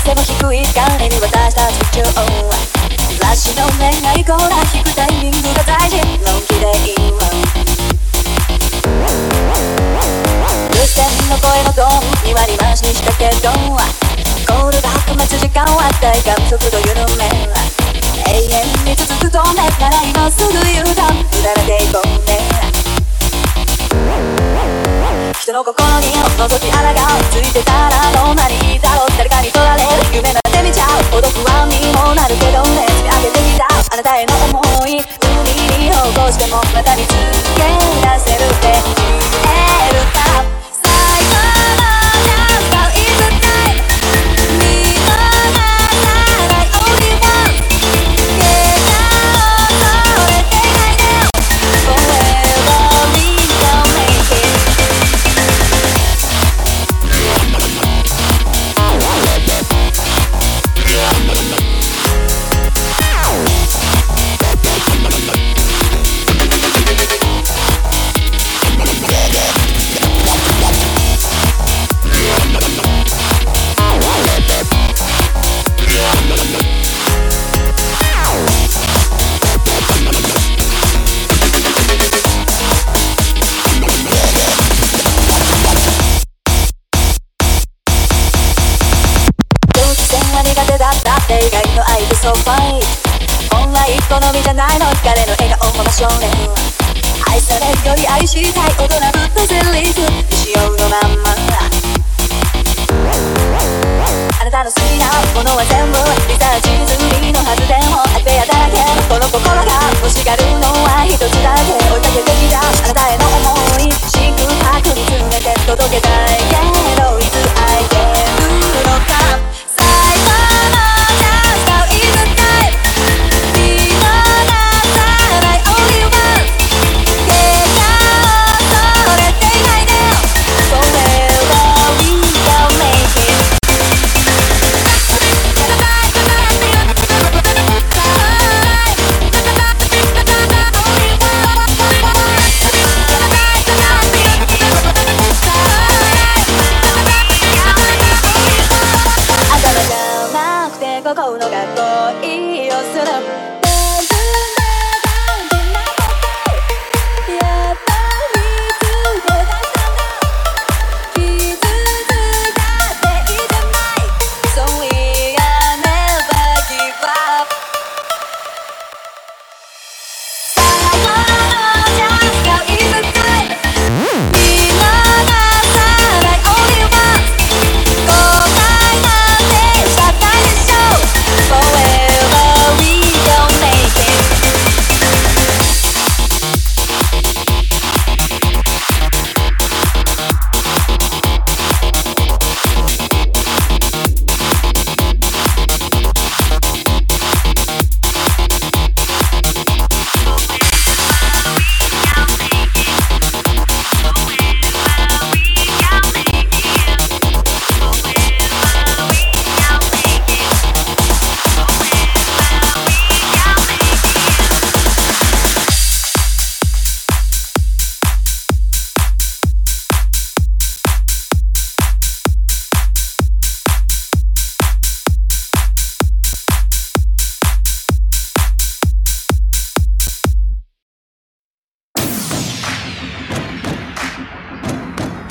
背の低い彼に渡した特徴雑誌の恋愛コーナー引くタイミングが大事のんきでいいわ風船の声のトーン2割増しにしたけどコールが吐く待つ時間は体感速度緩め永遠に続く透明なら今すぐ U ターンうだらていこうね人の心に覗き穴がついてたらどんなにいいだろう誰かに取られる夢なんて見ちゃう孤独は身もなるけどね積み上げてきたあなたへの想い海に起こしてもまた見つけ出せるって言えるか最高のチャンスがいつか見逃さない Only one 結果を恐れていないで Forever we can make it意外と愛でそうファイト本来好みじゃないの彼の笑顔ママ少年愛されるより愛したい大人ぶったセリフ未使用のまんまあなたの好きなものは全部リサーチ済みのはずでもアペアだらけこの心が欲しがるのは一つだけ追いかけてきたあなたへの想い四苦八苦に詰めて届けたいけどいつ会えるのかこのかっこいいをする